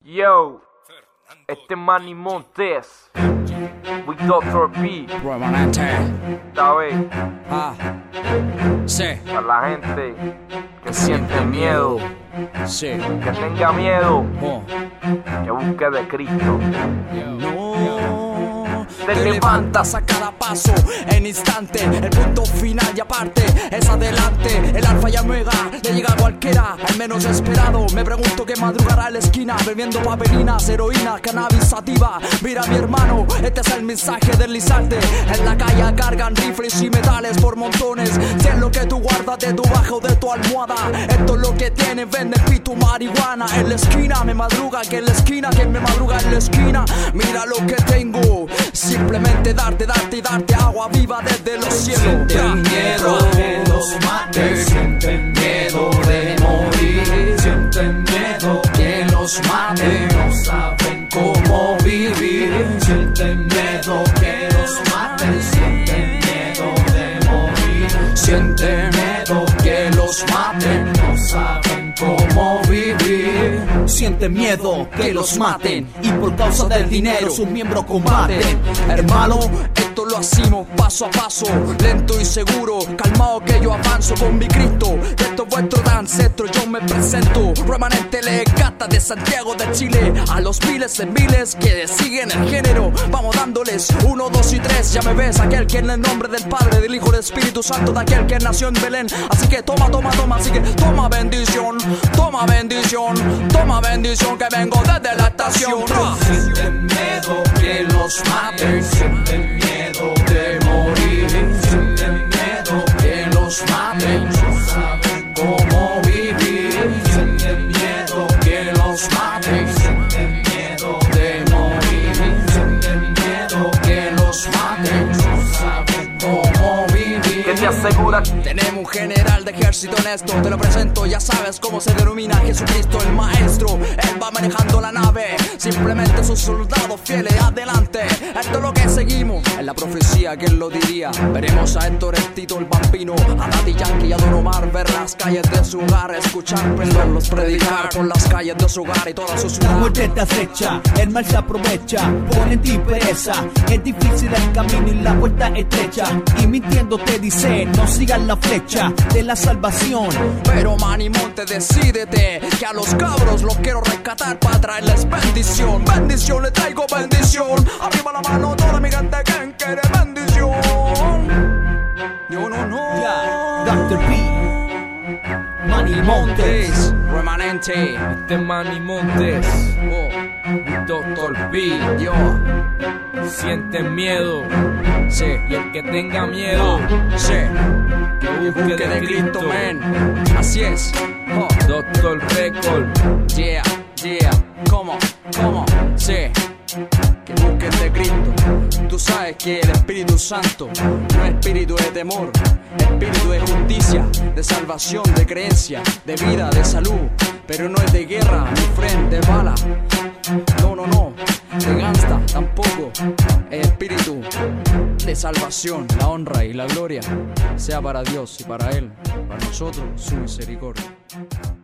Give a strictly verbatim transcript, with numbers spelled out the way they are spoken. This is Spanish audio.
Yo, este es Manny Montes, with doctor B, Remanente. ¿sabes? Ah, sí. Para la gente que siente miedo, Sí. que tenga miedo, Oh. que busque de Cristo. No Te te levantas a cada paso, en instante, el punto final y aparte es adelante, el alfa y omega, le llega a cualquiera, al menos esperado. Me pregunto qué madrugará en la esquina, bebiendo papelinas, heroína, cannabis sativa. Mira mi hermano, este es el mensaje deslizante. En la calle cargan rifles y metales por montones. Si es lo que tú guardas de tu bajo de tu almohada, esto es lo que tienes, vende pito marihuana. En la esquina me madruga, que en la esquina, que me madruga en la esquina. Mira lo que tengo, simplemente darte, darte y darte agua viva desde los cielos. Sienten miedo que los maten, sienten miedo de morir, sienten miedo que los maten, no saben cómo vivir, sienten miedo que los maten, sienten miedo de morir, sienten miedo que los maten, no saben cómo vivir, sienten miedo que los maten y por causa del dinero sus miembros combaten. Hermano, esto lo hacemos paso a paso, lento y seguro, calmado que yo avanzo con mi Cristo. Esto es vuestro ancestro, yo me presento, remanente legata de Santiago de Chile, a los miles de miles que siguen el género. Vamos dándoles uno, dos y tres, ya me ves, aquel que en el nombre del Padre, del Hijo, del Espíritu Santo, de aquel que nació en Belén. Así que toma, toma, toma, así que toma bendición, toma bendición, toma bendición, que vengo desde la estación. Sienten miedo que los maten, sienten miedo de morir, sienten miedo que los maten, no saben cómo vivir, sienten miedo que los maten, sienten miedo de morir, sienten miedo que los maten, no saben cómo vivir. Que te asegura Tenemos un general de ejército honesto, te lo presento, ya sabes cómo se denomina Jesucristo el maestro. Él va manejando la nave, simplemente sus soldados fieles adelante. Esto es lo que seguimos, en la profecía que él lo diría. Veremos a Héctor, el Tito, el Bambino, a Daddy Yankee y a Don Omar ver las calles de su hogar, escuchar, verlos predicar por las calles de su hogar y toda su La ciudad. muerte te acecha, el mal se aprovecha, pone en ti pereza. Es difícil el camino y la puerta estrecha, y mintiendo te dice, no sigas la flecha de la salvación. Pero Manny Monte, decídete, que a los cabros los quiero rescatar para traerles bendición. Bendición, le traigo bendición. Arriba la mano toda mi gente que quiere bendición. Yo no, no. Yeah, doctor B, Manny Montes. Remanente. este es Manny Montes, Oh, with doctor B, yo, siente miedo, sí, y el que tenga miedo, sí. que Que busque busque de Cristo. men. Así es. Oh. Doctor Record, Yeah, yeah, ¿cómo? ¿Cómo? Sí, que busquen de Cristo. Tú sabes que el Espíritu Santo no es espíritu de temor, espíritu de justicia, de salvación, de creencia, de vida, de salud. Pero no es de guerra, ni frente, de bala. No, no, no, de gangsta tampoco. Es espíritu de salvación, la honra y la gloria sea para Dios y para Él, para nosotros su misericordia.